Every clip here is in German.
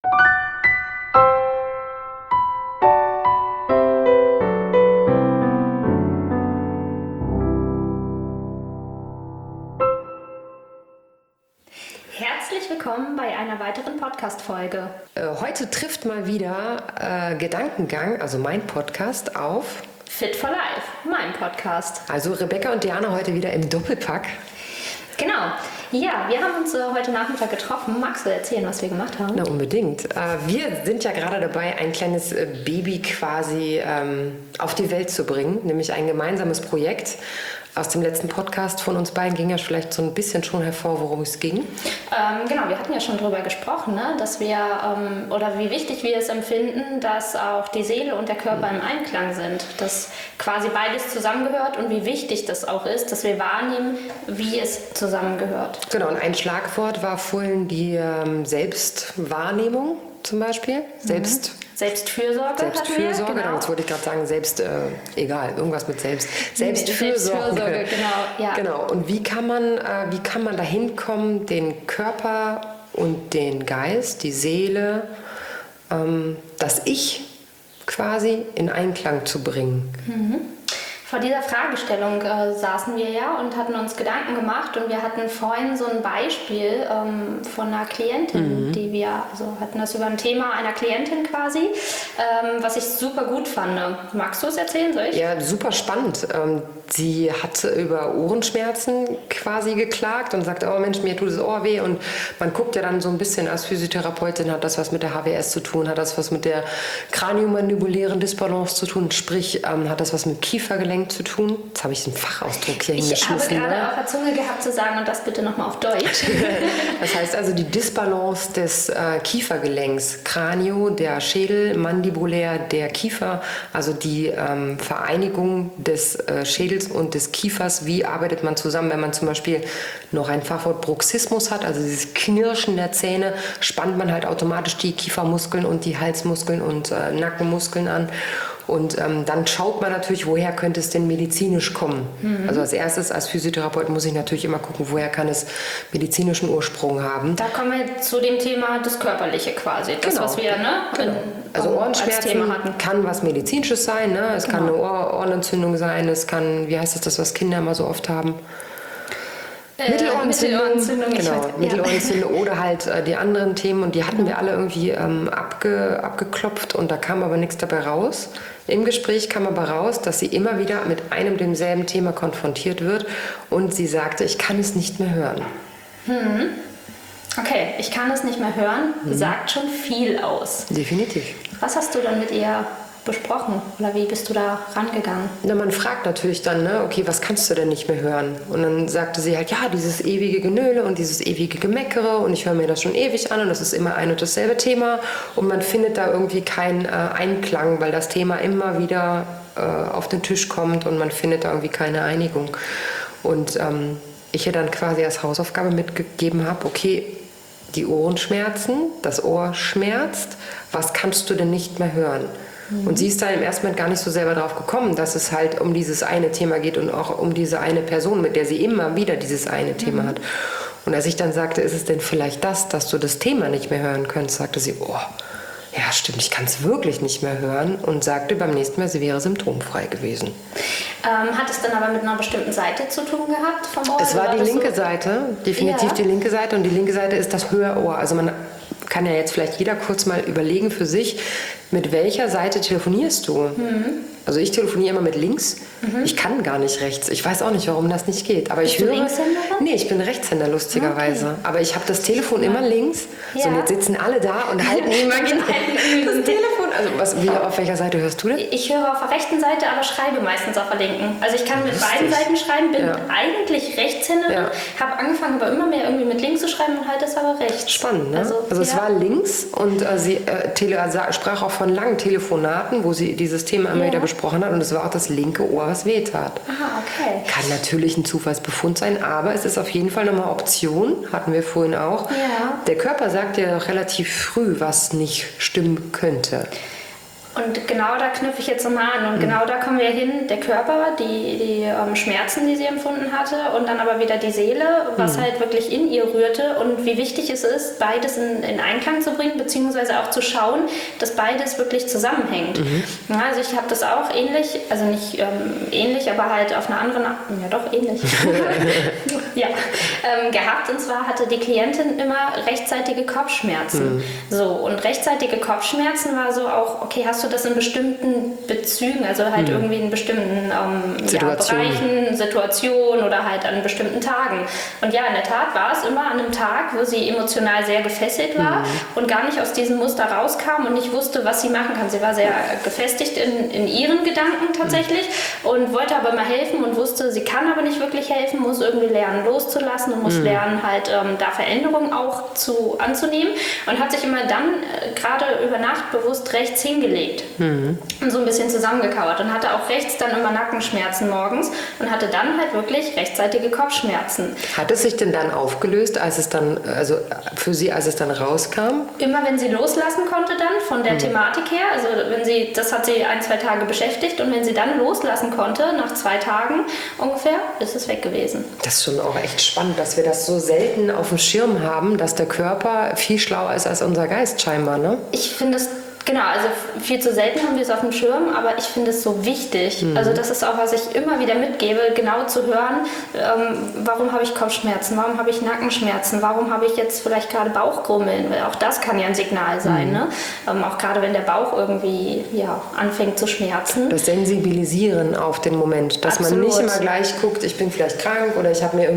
Herzlich willkommen bei einer weiteren Podcast-Folge. Heute trifft mal wieder Gedankengang, also mein Podcast, auf Fit for Life, mein Podcast. Also Rebecca und Diana heute wieder im Doppelpack. Genau. Ja, wir haben uns heute Nachmittag getroffen. Magst du erzählen, was wir gemacht haben? Na, unbedingt. Wir sind ja gerade dabei, ein kleines Baby quasi auf die Welt zu bringen, nämlich ein gemeinsames Projekt. Aus dem letzten Podcast von uns beiden ging ja vielleicht so ein bisschen schon hervor, worum es ging. Genau, wir hatten ja schon darüber gesprochen, ne? Dass wir, oder wie wichtig wir es empfinden, dass auch die Seele und der Körper im Einklang sind. Dass quasi beides zusammengehört und wie wichtig das auch ist, dass wir wahrnehmen, wie es zusammengehört. Genau, und ein Schlagwort war vorhin die Selbstwahrnehmung zum Beispiel. Selbstfürsorge. Selbstfürsorge, genau. Jetzt wollte ich gerade sagen, egal, irgendwas mit Selbst. Selbstfürsorge, genau. Ja. Genau. Und wie kann man dahin kommen, den Körper und den Geist, die Seele, das Ich quasi in Einklang zu bringen? Mhm. Vor dieser Fragestellung saßen wir ja und hatten uns Gedanken gemacht und wir hatten vorhin so ein Beispiel von einer Klientin, die wir, also hatten das über ein Thema einer Klientin quasi, was ich super gut fand. Magst du es erzählen, soll ich? Ja, super spannend. Sie hat über Ohrenschmerzen quasi geklagt und sagt, oh Mensch, mir tut das Ohr weh. Und man guckt ja dann so ein bisschen als Physiotherapeutin, hat das was mit der HWS zu tun, hat das was mit der kraniomandibulären Disbalance zu tun, sprich, hat das was mit Kiefergelenk zu tun. Jetzt habe ich den Fachausdruck hier hingeschmissen. Ich habe gerade auf der Zunge gehabt zu sagen und das bitte nochmal auf Deutsch. Das heißt also die Disbalance des Kiefergelenks, Kranio, der Schädel, mandibulär, der Kiefer, also die Vereinigung des Schädels und des Kiefers. Wie arbeitet man zusammen, wenn man zum Beispiel noch ein Fachwort Bruxismus hat, also dieses Knirschen der Zähne, spannt man halt automatisch die Kiefermuskeln und die Halsmuskeln und Nackenmuskeln an. Und dann schaut man natürlich, woher könnte es denn medizinisch kommen. Also als erstes, als Physiotherapeut muss ich natürlich immer gucken, woher kann es medizinischen Ursprung haben. Da kommen wir zu dem Thema das Körperliche quasi. Das, genau, was wir also Ohrenschmerzen kann was Medizinisches sein. Ne? Es kann eine Ohrenentzündung sein. Es kann, wie heißt das, was Kinder immer so oft haben? Mittelohrentzündung, genau, Mittelohrentzündung oder halt die anderen Themen und die hatten wir alle irgendwie abgeklopft und da kam aber nichts dabei raus. Im Gespräch kam aber raus, dass sie immer wieder mit einem demselben Thema konfrontiert wird und sie sagte, ich kann es nicht mehr hören. Okay, ich kann es nicht mehr hören, sagt schon viel aus. Definitiv. Was hast du dann mit ihr besprochen oder wie bist du da rangegangen? Na, man fragt natürlich dann, ne, okay, was kannst du denn nicht mehr hören? Und dann sagte sie halt, ja, dieses ewige Genöle und dieses ewige Gemeckere und ich höre mir das schon ewig an und das ist immer ein und dasselbe Thema und man findet da irgendwie keinen Einklang, weil das Thema immer wieder auf den Tisch kommt und man findet da irgendwie keine Einigung. Und ich ihr dann quasi als Hausaufgabe mitgegeben habe, okay, die Ohrenschmerzen, das Ohr schmerzt, was kannst du denn nicht mehr hören? Und sie ist dann im ersten Moment gar nicht so selber drauf gekommen, dass es halt um dieses eine Thema geht und auch um diese eine Person, mit der sie immer wieder dieses eine Thema hat. Und als ich dann sagte, ist es denn vielleicht das, dass du das Thema nicht mehr hören könntest, sagte sie, oh, ja stimmt, ich kann es wirklich nicht mehr hören und sagte beim nächsten Mal, sie wäre symptomfrei gewesen. Hat es dann aber mit einer bestimmten Seite zu tun gehabt vom Ohr? Es war die linke Seite, definitiv die linke Seite und die linke Seite ist das Höherohr. Also man kann ja jetzt vielleicht jeder kurz mal überlegen für sich, mit welcher Seite telefonierst du? Also ich telefoniere immer mit links. Ich kann gar nicht rechts. Ich weiß auch nicht, warum das nicht geht. Aber Bist du Linkshänderin? Nee, ich bin Rechtshänder, lustigerweise. Okay. Aber ich habe das Telefon immer links. Ja. So, und jetzt sitzen alle da und halten immer das Telefon. Also auf welcher Seite hörst du denn? Ich höre auf der rechten Seite, aber schreibe meistens auf der linken. Also ich kann mit beiden Seiten schreiben, bin eigentlich Rechtshänderin, habe angefangen aber immer mehr irgendwie mit links zu schreiben und halt das aber rechts. Spannend, ne? Also es war links und sie sprach auch von langen Telefonaten, wo sie dieses Thema immer wieder besprochen hat und es war auch das linke Ohr, was wehtat. Aha, okay. Kann natürlich ein Zufallsbefund sein, aber es ist auf jeden Fall nochmal Option, hatten wir vorhin auch. Ja. Der Körper sagt ja relativ früh, was nicht stimmen könnte. Und genau da knüpfe ich jetzt nochmal an. Und genau da kommen wir hin, der Körper, die Schmerzen, die sie empfunden hatte und dann aber wieder die Seele, was halt wirklich in ihr rührte und wie wichtig es ist, beides in Einklang zu bringen, beziehungsweise auch zu schauen, dass beides wirklich zusammenhängt. Ja, also ich habe das auch ähnlich, also nicht ähnlich, aber halt auf einer anderen, ja doch ähnlich, ja, gehabt. Und zwar hatte die Klientin immer rechtzeitige Kopfschmerzen. So, und rechtzeitige Kopfschmerzen war so auch, okay, hast du das in bestimmten Bezügen, also halt irgendwie in bestimmten Bereichen, Situationen oder halt an bestimmten Tagen. Und ja, in der Tat war es immer an einem Tag, wo sie emotional sehr gefesselt war und gar nicht aus diesem Muster rauskam und nicht wusste, was sie machen kann. Sie war sehr gefestigt in ihren Gedanken tatsächlich und wollte aber mal helfen und wusste, sie kann aber nicht wirklich helfen, muss irgendwie lernen loszulassen und muss lernen halt da Veränderungen auch anzunehmen und hat sich immer dann gerade über Nacht bewusst rechts hingelegt und so ein bisschen zusammengekauert und hatte auch rechts dann immer Nackenschmerzen morgens und hatte dann halt wirklich rechtzeitige Kopfschmerzen. Hat es sich denn dann aufgelöst, als es dann, also für sie, als es dann rauskam? Immer wenn sie loslassen konnte dann von der Thematik her, also das hat sie 1-2 Tage beschäftigt und wenn sie dann loslassen konnte, nach 2 Tagen ungefähr, ist es weg gewesen. Das ist schon auch echt spannend, dass wir das so selten auf dem Schirm haben, dass der Körper viel schlauer ist als unser Geist scheinbar, ne? Ich finde es genau, also viel zu selten haben wir es auf dem Schirm, aber ich finde es so wichtig. Also das ist auch, was ich immer wieder mitgebe, genau zu hören, warum habe ich Kopfschmerzen, warum habe ich Nackenschmerzen, warum habe ich jetzt vielleicht gerade Bauchgrummeln, weil auch das kann ja ein Signal sein. Ne? Auch gerade wenn der Bauch irgendwie anfängt zu schmerzen. Das Sensibilisieren auf den Moment, dass man nicht immer gleich guckt, ich bin vielleicht krank oder ich habe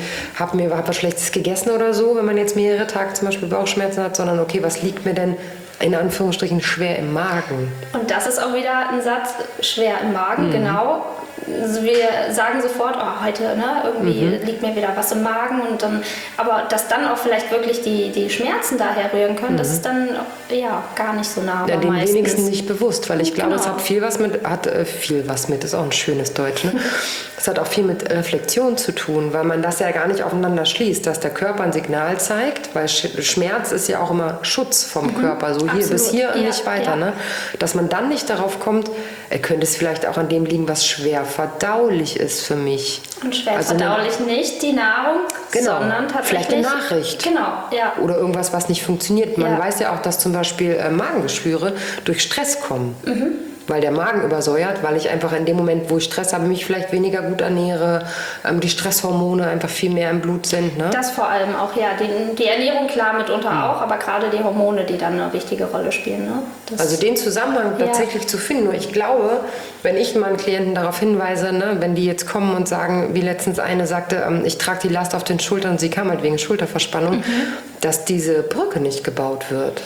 was Schlechtes gegessen oder so, wenn man jetzt mehrere Tage zum Beispiel Bauchschmerzen hat, sondern okay, was liegt mir denn in Anführungsstrichen schwer im Magen? Und das ist auch wieder ein Satz, schwer im Magen, genau. Also wir sagen sofort, heute irgendwie liegt mir wieder was im Magen und dann, aber dass dann auch vielleicht wirklich die Schmerzen daher rühren können, das ist dann gar nicht so nah. Ja, den wenigsten nicht bewusst, weil ich glaube, es hat viel was mit, ist auch ein schönes Deutsch, ne? Es hat auch viel mit Reflexion zu tun, weil man das ja gar nicht aufeinander schließt, dass der Körper ein Signal zeigt, weil Schmerz ist ja auch immer Schutz vom Körper, so hier bis hier und nicht weiter, ne? Dass man dann nicht darauf kommt, könnte es vielleicht auch an dem liegen, was schwer verdaulich ist für mich. Und schwer verdaulich nicht die Nahrung, sondern tatsächlich... Vielleicht eine Nachricht. Genau, ja. Oder irgendwas, was nicht funktioniert. Man weiß ja auch, dass zum Beispiel Magengeschwüre durch Stress kommen. Weil der Magen übersäuert, weil ich einfach in dem Moment, wo ich Stress habe, mich vielleicht weniger gut ernähre, die Stresshormone einfach viel mehr im Blut sind. Ne? Das vor allem auch, ja. Die Ernährung klar mitunter auch, aber gerade die Hormone, die dann eine wichtige Rolle spielen. Ne? Also den Zusammenhang tatsächlich zu finden. Nur ich glaube, wenn ich meinen Klienten darauf hinweise, ne, wenn die jetzt kommen und sagen, wie letztens eine sagte, ich trage die Last auf den Schultern und sie kam halt wegen Schulterverspannung, dass diese Brücke nicht gebaut wird.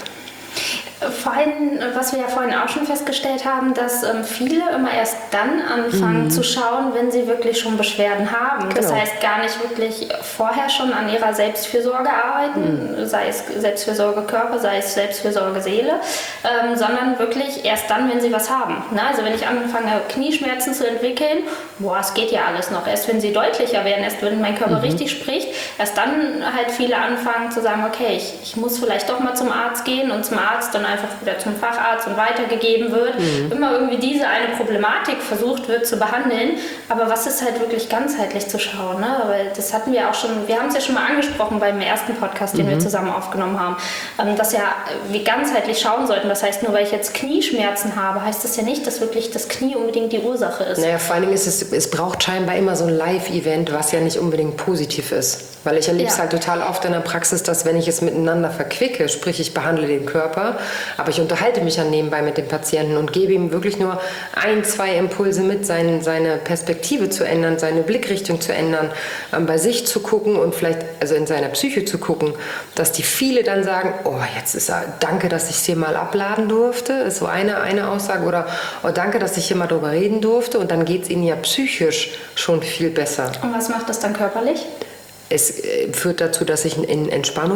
Vor allem, was wir ja vorhin auch schon festgestellt haben, dass viele immer erst dann anfangen zu schauen, wenn sie wirklich schon Beschwerden haben. Genau. Das heißt, gar nicht wirklich vorher schon an ihrer Selbstfürsorge arbeiten, sei es Selbstfürsorge Körper, sei es Selbstfürsorge Seele, sondern wirklich erst dann, wenn sie was haben. Na, also wenn ich anfange, Knieschmerzen zu entwickeln, es geht ja alles noch. Erst wenn sie deutlicher werden, erst wenn mein Körper richtig spricht, erst dann halt viele anfangen zu sagen, okay, ich muss vielleicht doch mal zum Arzt gehen und zum Arzt dann einfach wieder zum Facharzt und weitergegeben wird. Immer irgendwie diese eine Problematik versucht wird zu behandeln. Aber was ist halt wirklich ganzheitlich zu schauen? Ne? Weil das hatten wir auch schon, wir haben es ja schon mal angesprochen beim ersten Podcast, den wir zusammen aufgenommen haben, dass ja wir ganzheitlich schauen sollten. Das heißt, nur weil ich jetzt Knieschmerzen habe, heißt das ja nicht, dass wirklich das Knie unbedingt die Ursache ist. Naja, vor allen Dingen es braucht scheinbar immer so ein Live-Event, was ja nicht unbedingt positiv ist. Weil ich erlebe es halt total oft in der Praxis, dass wenn ich es miteinander verquicke, sprich ich behandle den Körper, aber ich unterhalte mich dann nebenbei mit dem Patienten und gebe ihm wirklich nur 1-2 Impulse mit, seine Perspektive zu ändern, seine Blickrichtung zu ändern, bei sich zu gucken und vielleicht also in seiner Psyche zu gucken, dass die viele dann sagen, jetzt ist danke, dass ich es hier mal abladen durfte, ist so eine Aussage, oder danke, dass ich hier mal drüber reden durfte, und dann geht es ihnen ja psychisch schon viel besser. Und was macht das dann körperlich? Es führt dazu, dass ich in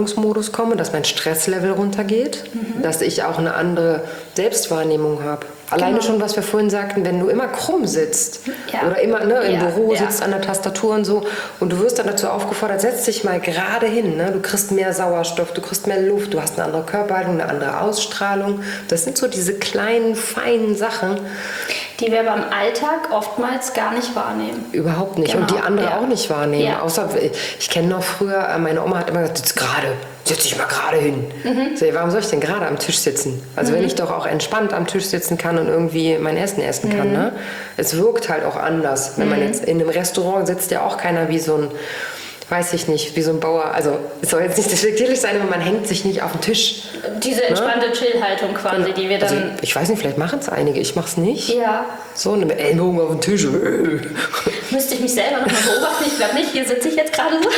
Entspannungsmodus komme, dass mein Stresslevel runtergeht, dass ich auch eine andere Selbstwahrnehmung habe. Alleine schon, was wir vorhin sagten, wenn du immer krumm sitzt oder immer im Büro sitzt an der Tastatur und so und du wirst dann dazu aufgefordert, setz dich mal gerade hin. Ne? Du kriegst mehr Sauerstoff, du kriegst mehr Luft, du hast eine andere Körperhaltung, eine andere Ausstrahlung. Das sind so diese kleinen, feinen Sachen, die wir beim Alltag oftmals gar nicht wahrnehmen. Überhaupt nicht. Genau. Und die andere auch nicht wahrnehmen. Ja. Außer, ich kenne noch früher, meine Oma hat immer gesagt, setz dich mal gerade hin. So, warum soll ich denn gerade am Tisch sitzen? Also wenn ich doch auch entspannt am Tisch sitzen kann und irgendwie mein Essen essen kann. Ne? Es wirkt halt auch anders. Wenn man jetzt in einem Restaurant sitzt, ja auch keiner wie so ein, weiß ich nicht, wie so ein Bauer. Also es soll jetzt nicht despektierlich sein, aber man hängt sich nicht auf den Tisch. Diese entspannte Chill-Haltung quasi, die wir dann... Also ich weiß nicht, vielleicht machen es einige, ich mach's nicht. Ja. So eine Ellbogen auf den Tisch. Müsste ich mich selber noch mal beobachten? Ich glaube nicht, hier sitze ich jetzt gerade so.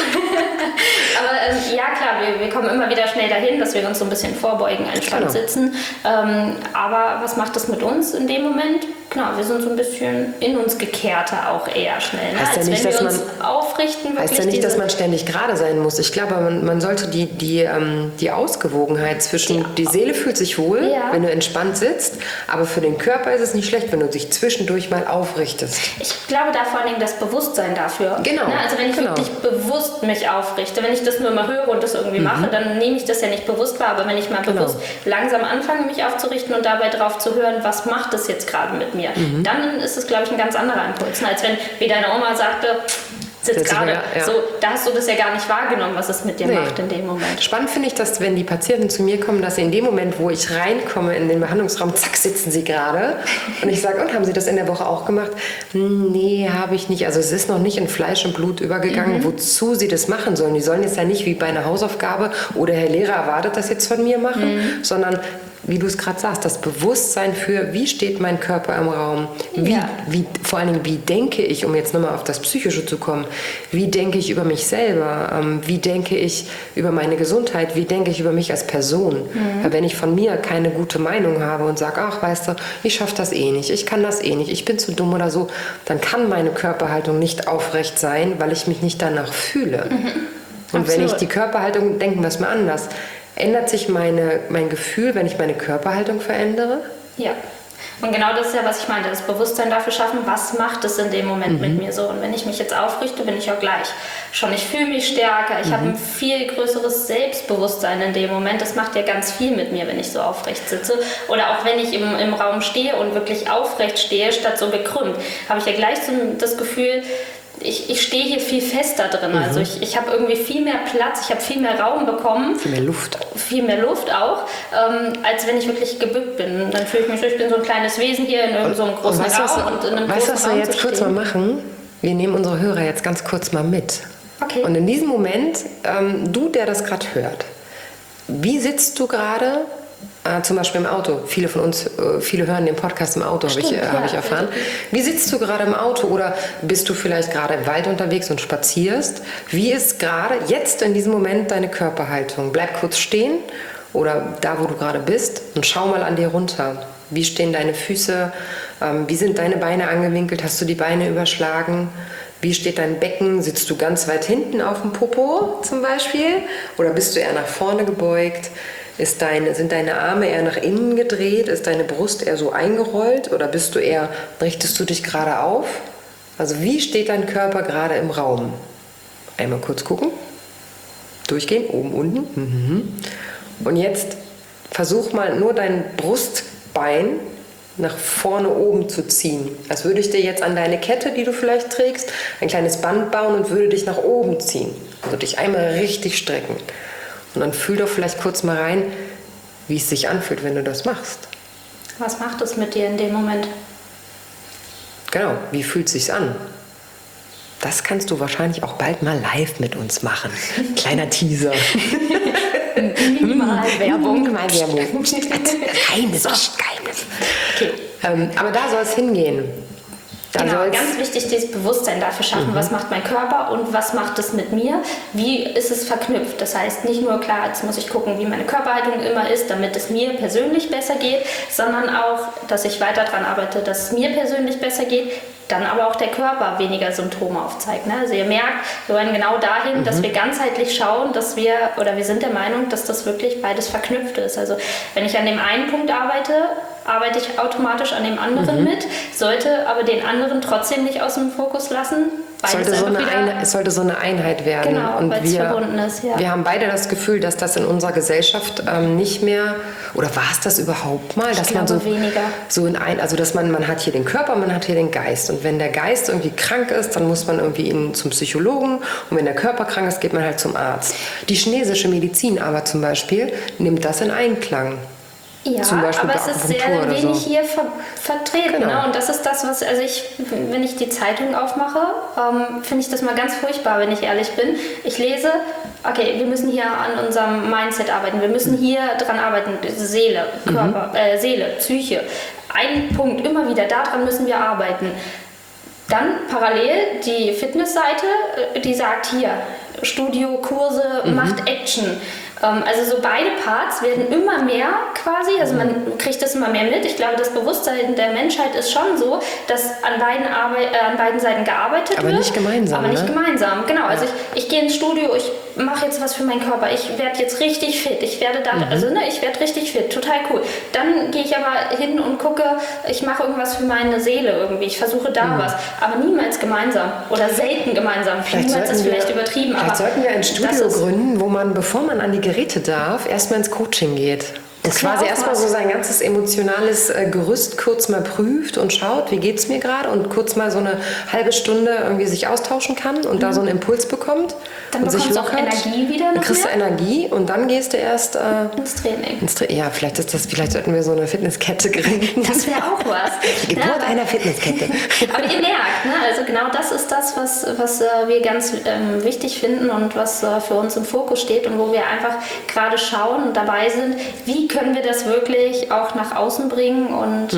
Aber ja klar, wir kommen immer wieder schnell dahin, dass wir uns so ein bisschen vorbeugen, entspannt sitzen. Aber was macht das mit uns in dem Moment? Genau, wir sind so ein bisschen in uns gekehrter auch eher schnell. Ne? Heißt ja nicht, wenn wir dass uns aufrichten. Heißt ja nicht, dass man ständig gerade sein muss. Ich glaube, man sollte die Ausgewogenheit zwischen, die Seele fühlt sich wohl, wenn du entspannt sitzt, aber für den Körper ist es nicht schlecht, wenn du dich zwischendurch mal aufrichtest. Ich glaube da vor allen Dingen das Bewusstsein dafür. Genau. Ne? Also wenn ich wirklich bewusst mich aufrichte, wenn ich das nur mal höre und das irgendwie mache, dann nehme ich das ja nicht bewusst wahr, aber wenn ich mal bewusst langsam anfange, mich aufzurichten und dabei drauf zu hören, was macht das jetzt gerade mit mir, dann ist es, glaube ich, ein ganz anderer Impuls. Ne? Als wenn, wie deine Oma sagte, sitzt gerade. So, da hast du das ja gar nicht wahrgenommen, was es mit dir macht in dem Moment. Spannend finde ich, dass wenn die Patienten zu mir kommen, dass sie in dem Moment, wo ich reinkomme in den Behandlungsraum, zack, sitzen sie gerade. Und ich sage, und haben Sie das in der Woche auch gemacht? Nee, habe ich nicht. Also es ist noch nicht in Fleisch und Blut übergegangen, wozu sie das machen sollen. Die sollen jetzt ja nicht wie bei einer Hausaufgabe oder Herr Lehrer erwartet das jetzt von mir machen, sondern wie du es gerade sagst, das Bewusstsein für, wie steht mein Körper im Raum, vor allen Dingen, wie denke ich, um jetzt nochmal auf das Psychische zu kommen, wie denke ich über mich selber, wie denke ich über meine Gesundheit, wie denke ich über mich als Person. Weil wenn ich von mir keine gute Meinung habe und sage, ach, weißt du, ich schaffe das eh nicht, ich kann das eh nicht, ich bin zu dumm oder so, dann kann meine Körperhaltung nicht aufrecht sein, weil ich mich nicht danach fühle. Und wenn ich die Körperhaltung, denken wir es mal anders, ändert sich mein Gefühl, wenn ich meine Körperhaltung verändere? Ja. Und genau das ist ja, was ich meinte, das Bewusstsein dafür schaffen, was macht es in dem Moment mit mir so. Und wenn ich mich jetzt aufrichte, bin ich auch gleich schon, ich fühle mich stärker, ich habe ein viel größeres Selbstbewusstsein in dem Moment. Das macht ja ganz viel mit mir, wenn ich so aufrecht sitze. Oder auch wenn ich im Raum stehe und wirklich aufrecht stehe, statt so gekrümmt, habe ich ja gleich so das Gefühl, ich stehe hier viel fester drin. Also ich habe irgendwie viel mehr Platz, ich habe viel mehr Raum bekommen. Viel mehr Luft. Viel mehr Luft auch, als wenn ich wirklich gebückt bin. Dann fühle ich mich so, ich bin so ein kleines Wesen hier in irgendeinem so einem großen Raum. Und in einem weißt du, großen was wir Raum jetzt kurz mal machen? Wir nehmen unsere Hörer jetzt ganz kurz mal mit. Okay. Und in diesem Moment, du, der das gerade hört, wie sitzt du gerade? Zum Beispiel im Auto. Viele von uns, viele hören den Podcast im Auto, habe ich erfahren. Wie sitzt du gerade im Auto oder bist du vielleicht gerade im Wald unterwegs und spazierst? Wie ist gerade jetzt in diesem Moment deine Körperhaltung? Bleib kurz stehen oder da, wo du gerade bist und schau mal an dir runter. Wie stehen deine Füße? Wie sind deine Beine angewinkelt? Hast du die Beine überschlagen? Wie steht dein Becken? Sitzt du ganz weit hinten auf dem Popo zum Beispiel? Oder bist du eher nach vorne gebeugt? Sind deine Arme eher nach innen gedreht? Ist deine Brust eher so eingerollt? Oder richtest du dich gerade auf? Also wie steht dein Körper gerade im Raum? Einmal kurz gucken. Durchgehen, oben, unten. Und jetzt versuch mal nur dein Brustbein nach vorne oben zu ziehen. Als würde ich dir jetzt an deine Kette, die du vielleicht trägst, ein kleines Band bauen und würde dich nach oben ziehen. Also dich einmal richtig strecken. Und dann fühl doch vielleicht kurz mal rein, wie es sich anfühlt, wenn du das machst. Was macht es mit dir in dem Moment? Genau, wie fühlt es sich an? Das kannst du wahrscheinlich auch bald mal live mit uns machen. Kleiner Teaser. Minimalwerbung. Minimalwerbung. Geheimnis. Okay. Aber da soll es hingehen. Genau, ganz wichtig, dieses Bewusstsein dafür schaffen, was macht mein Körper und was macht es mit mir, wie ist es verknüpft. Das heißt, nicht nur klar, jetzt muss ich gucken, wie meine Körperhaltung immer ist, damit es mir persönlich besser geht, sondern auch, dass ich weiter daran arbeite, dass es mir persönlich besser geht, dann aber auch der Körper weniger Symptome aufzeigt. Ne? Also ihr merkt, wir wollen genau dahin, dass wir ganzheitlich schauen, wir sind der Meinung, dass das wirklich beides verknüpft ist. Also wenn ich an dem einen Punkt arbeite, arbeite ich automatisch an dem anderen mit, sollte aber den anderen trotzdem nicht aus dem Fokus lassen. Es sollte so eine Einheit werden. Genau, und weil es verbunden ist, ja. Wir haben beide das Gefühl, dass das in unserer Gesellschaft nicht mehr, oder war es das überhaupt mal? Dass man weniger. Also dass man hat hier den Körper, man hat hier den Geist. Und wenn der Geist irgendwie krank ist, dann muss man irgendwie zum Psychologen. Und wenn der Körper krank ist, geht man halt zum Arzt. Die chinesische Medizin aber zum Beispiel nimmt das in Einklang. Ja, aber es ist sehr wenig hier vertreten. Genau. Ne? Und das ist das, was, wenn ich die Zeitung aufmache, finde ich das mal ganz furchtbar, wenn ich ehrlich bin. Ich lese, okay, wir müssen hier an unserem Mindset arbeiten, wir müssen hier dran arbeiten, Seele, Körper, Seele, Psyche. Ein Punkt, immer wieder, daran müssen wir arbeiten. Dann parallel die Fitnessseite, die sagt hier, Studio, Kurse, macht Action. Also so beide Parts werden immer mehr quasi, also man kriegt das immer mehr mit. Ich glaube, das Bewusstsein der Menschheit ist schon so, dass an beiden Seiten gearbeitet wird. Aber nicht gemeinsam. Aber nicht gemeinsam, genau. Also ich gehe ins Studio, ich mache jetzt was für meinen Körper, ich werde jetzt richtig fit, ich werde richtig fit, total cool. Dann gehe ich aber hin und gucke, ich mache irgendwas für meine Seele irgendwie, ich versuche da was, aber niemals gemeinsam oder selten gemeinsam. Niemals ist vielleicht übertrieben. Vielleicht sollten wir ein Studio gründen, wo man, bevor man an die Geräte darf, erstmal ins Coaching geht. Und quasi erstmal so sein ganzes emotionales Gerüst kurz mal prüft und schaut, wie geht es mir gerade, und kurz mal so eine halbe Stunde irgendwie sich austauschen kann und da so einen Impuls bekommt. Dann und sich lockert. Auch Energie wieder. Dann kriegst du Energie und dann gehst du erst ins Training. Ja, vielleicht sollten wir so eine Fitnesskette gründen. Das wäre auch was. Die Geburt einer Fitnesskette. Aber ihr merkt, ne? Also genau das ist das, was wir ganz wichtig finden und was für uns im Fokus steht und wo wir einfach gerade schauen und dabei sind, wie können wir das wirklich auch nach außen bringen und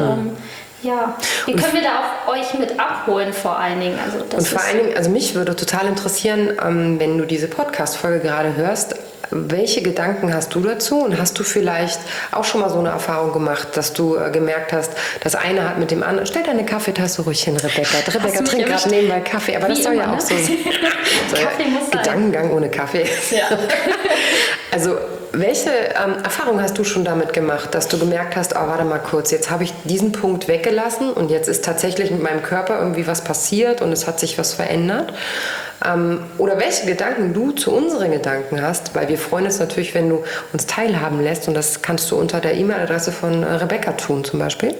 wie können wir da auch euch mit abholen vor allen Dingen? Also das und vor allen Dingen, also mich würde total interessieren, wenn du diese Podcast-Folge gerade hörst, welche Gedanken hast du dazu, und hast du vielleicht auch schon mal so eine Erfahrung gemacht, dass du gemerkt hast, das eine hat mit dem anderen, stell deine Kaffeetasse ruhig hin, Rebecca. Rebecca trinkt gerade nebenbei Kaffee, aber das soll ja auch so sein. Kaffee muss sein. Gedankengang ohne Kaffee. Ja. Also welche Erfahrung hast du schon damit gemacht, dass du gemerkt hast, warte mal kurz, jetzt habe ich diesen Punkt weggelassen und jetzt ist tatsächlich mit meinem Körper irgendwie was passiert und es hat sich was verändert? Oder welche Gedanken du zu unseren Gedanken hast, weil wir freuen uns natürlich, wenn du uns teilhaben lässt, und das kannst du unter der E-Mail-Adresse von Rebecca tun zum Beispiel.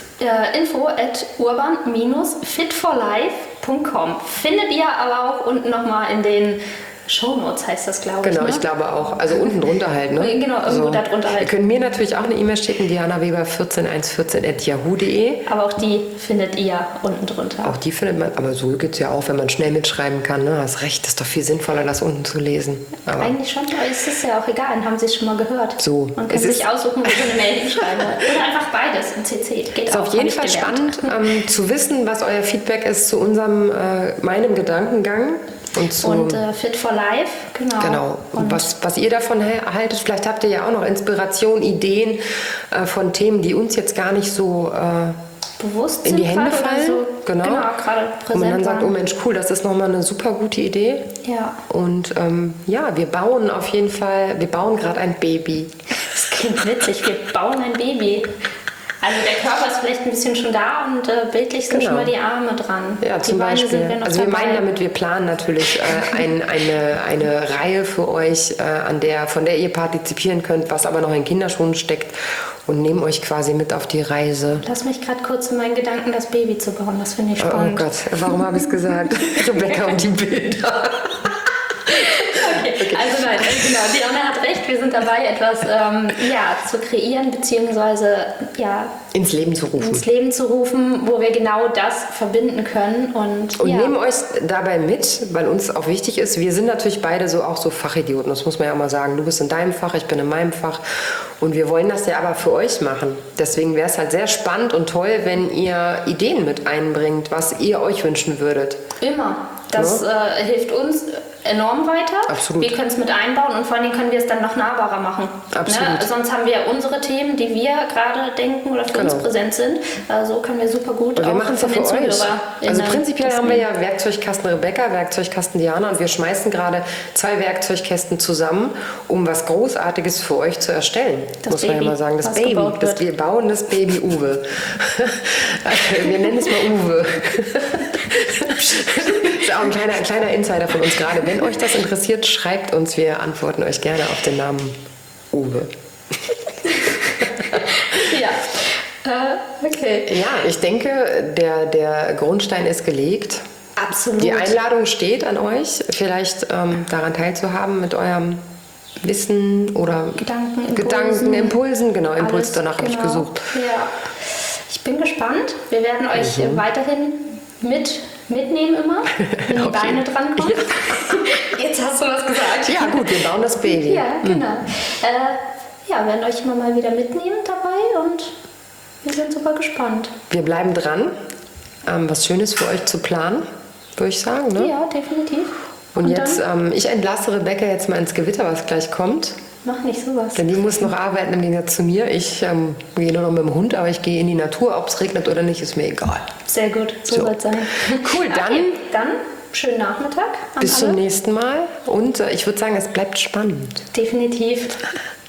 info@urban-fitforlife.com findet ihr aber auch unten nochmal in den Shownotes, heißt das, glaube ich. Genau, ich glaube auch. Also unten drunter halt, ne? Genau, irgendwo da drunter halt. Ihr könnt mir natürlich auch eine E-Mail schicken, dianaweber141@yahoo.de. Aber auch die findet ihr unten drunter. Auch die findet man, aber so geht es ja auch, wenn man schnell mitschreiben kann. Ne? Hast recht, ist doch viel sinnvoller, das unten zu lesen. Aber eigentlich schon, aber es ist ja auch egal, dann haben sie es schon mal gehört. So. Man kann sich aussuchen, wo sie eine Mail hinschreiben. Oder einfach beides im CC. Geht ist auch, auf jeden Fall spannend zu wissen, was euer Feedback ist zu meinem Gedankengang. Und Fit for Life, genau. Und was ihr davon haltet, vielleicht habt ihr ja auch noch Inspiration, Ideen von Themen, die uns jetzt gar nicht so bewusst in die Hände fallen. So, genau, gerade präsent. Und man dann sagt, oh Mensch, cool, das ist nochmal eine super gute Idee. Ja. Und wir bauen auf jeden Fall, wir bauen gerade ein Baby. Das klingt witzig, wir bauen ein Baby. Also der Körper ist vielleicht ein bisschen schon da und bildlich sind schon mal die Arme dran. Ja, die zum Beine Beispiel. Sind wir noch also wir dabei. meinen damit, wir planen natürlich eine Reihe für euch, von der ihr partizipieren könnt, was aber noch in Kinderschuhen steckt, und nehmen euch quasi mit auf die Reise. Lass mich gerade kurz in meinen Gedanken, das Baby zu bauen. Das finde ich spannend. Oh Gott, warum habe ich es gesagt? Rebecca und die Bilder. Okay. Also nein, genau, Diana hat recht, wir sind dabei, etwas zu kreieren, beziehungsweise ins Leben zu rufen, wo wir genau das verbinden können. Und nehmen euch dabei mit, weil uns auch wichtig ist, wir sind natürlich beide auch so Fachidioten, das muss man ja auch mal sagen. Du bist in deinem Fach, ich bin in meinem Fach, und wir wollen das ja aber für euch machen. Deswegen wäre es halt sehr spannend und toll, wenn ihr Ideen mit einbringt, was ihr euch wünschen würdet. Immer. Das hilft uns enorm weiter. Absolut. Wir können es mit einbauen und vor allem können wir es dann noch nahbarer machen. Absolut. Ne? Sonst haben wir unsere Themen, die wir gerade denken oder für uns präsent sind. So können wir super gut und wir machen es ja für euch. Also prinzipiell haben wir ja Werkzeugkasten Rebecca, Werkzeugkasten Diana und wir schmeißen gerade 2 Werkzeugkästen zusammen, um was Großartiges für euch zu erstellen. Das muss man ja mal sagen. Das Baby. Wir bauen das Baby Uwe. Wir nennen es mal Uwe. Das ist auch ein kleiner Insider von uns gerade. Wenn euch das interessiert, schreibt uns. Wir antworten euch gerne auf den Namen Uwe. Ja, okay. Ja, ich denke, der Grundstein ist gelegt. Absolut. Die Einladung steht an euch, vielleicht daran teilzuhaben mit eurem Wissen oder Gedanken, Impulsen. Genau, Impuls, danach habe ich gesucht. Ja, ich bin gespannt. Wir werden euch weiterhin mitnehmen immer, wenn die Beine drankommen. Ja. Jetzt hast du was gesagt. Ja gut, wir bauen das Baby. Ja, genau. Ja, werden euch immer mal wieder mitnehmen dabei und wir sind super gespannt. Wir bleiben dran, was Schönes für euch zu planen, würde ich sagen. Ne? Ja, definitiv. Und jetzt, ich entlasse Rebecca jetzt mal ins Gewitter, was gleich kommt. Mach nicht sowas. Denn die muss noch arbeiten im Gegensatz zu mir. Ich gehe nur noch mit dem Hund, aber ich gehe in die Natur. Ob es regnet oder nicht, ist mir egal. Sehr gut, so soll es sein. Cool, dann, okay, dann schönen Nachmittag. Bis zum nächsten Mal. Und ich würde sagen, es bleibt spannend. Definitiv.